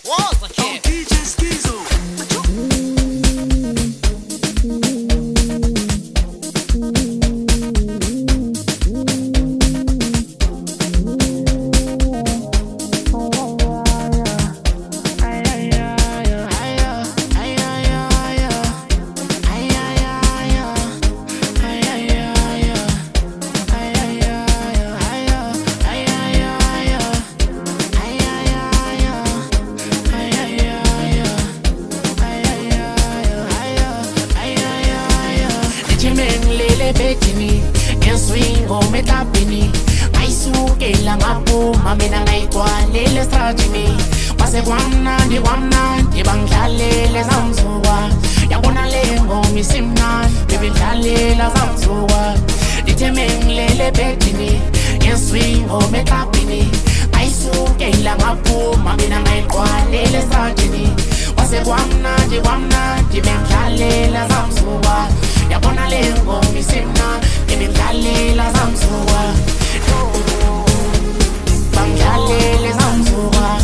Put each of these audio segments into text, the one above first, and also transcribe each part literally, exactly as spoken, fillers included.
was a kid. D J Skizo. Betini, en swingo me tapini. Ai su que la mapu, mami na ngai kwa lele strajini. Pase guamna di guamna, di bangale le zamzuwa. Ya bona lengo mi simna, di bangale la zamzuwa. Di temeng lele betini, en swingo me tapini. Ai su que la mapu, mami na ngai kwa lele strajini. Pase guamna di guamna, di bangale la zamzuwa. Ya bona lengo mi simna, kimi mkale la zamzuwa. Bangale le zamzuwa.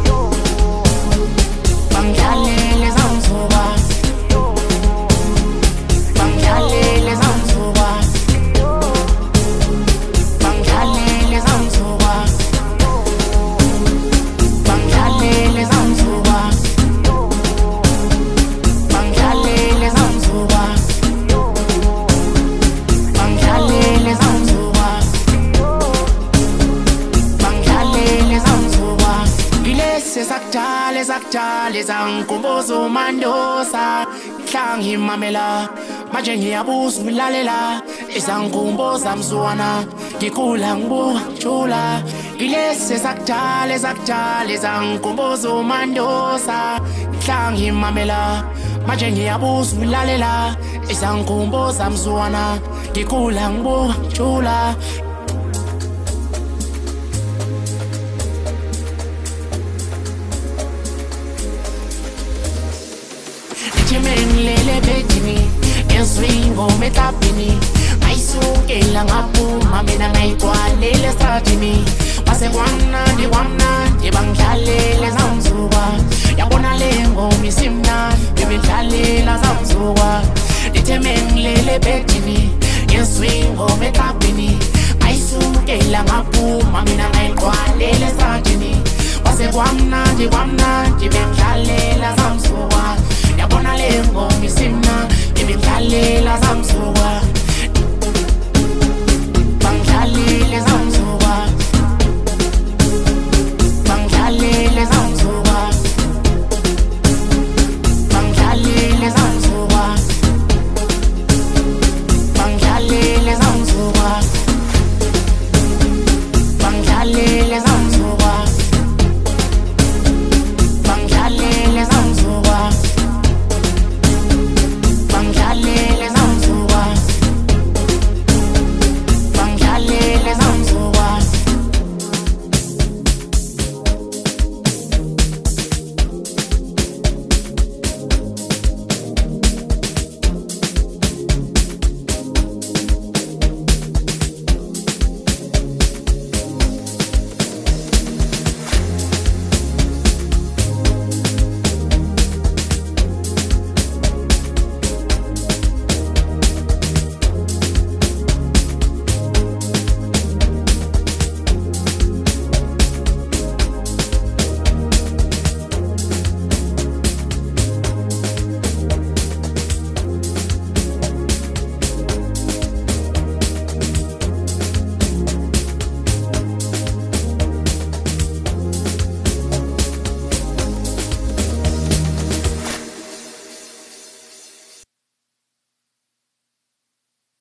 Bangale le zamzuwa. Bangale le zamzuwa. Bangale le zamzuwa. Bangale le zamzuwa. Bangale le zamzuwa. Sakjale sakjale zankumbuzo mandosa hlangi mamela manje ngiyabuza umilalela izankumbuza mzwana ngikula ngibuka jula ilese sakjale sakjale zankumbuzo mandosa hlangi mamela manje ngiyabuza umilalela izankumbuza mzwana ngikula ngibuka jula. Lele betini, en swingo me tapini. Ai su que la mapu, mami na ngai kwa lele stratini. Pase guamna di guamna, di bangale le zamzuwa. Ya bona lengo mi simna, di bangale la zamzuwa. Di temeng lele betini, en swingo me tapini. Ai su que la mapu, mami na ngai kwa lele stratini. Pase guamna di guamna,